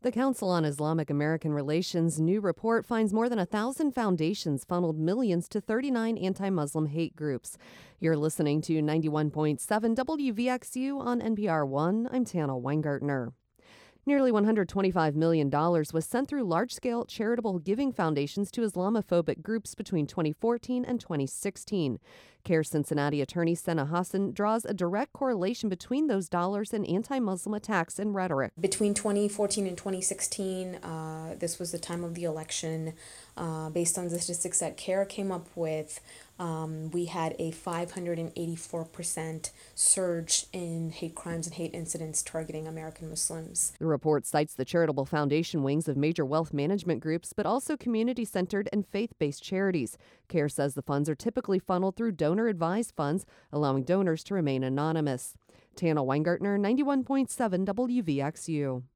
The Council on Islamic American Relations' new report finds more than 1,000 foundations funneled millions to 39 anti Muslim hate groups. You're listening to 91.7 WVXU on NPR One. I'm Tana Weingartner. Nearly $125 million was sent through large-scale charitable giving foundations to Islamophobic groups between 2014 and 2016. CARE Cincinnati attorney Sena Hassan draws a direct correlation between those dollars and anti-Muslim attacks and rhetoric. Between 2014 and 2016, this was the time of the election. Based on the statistics that CARE came up with, we had a 584% surge in hate crimes and hate incidents targeting American Muslims. The report cites the charitable foundation wings of major wealth management groups, but also community-centered and faith-based charities. CARE says the funds are typically funneled through donor-advised funds, allowing donors to remain anonymous. Tana Weingartner, 91.7 WVXU.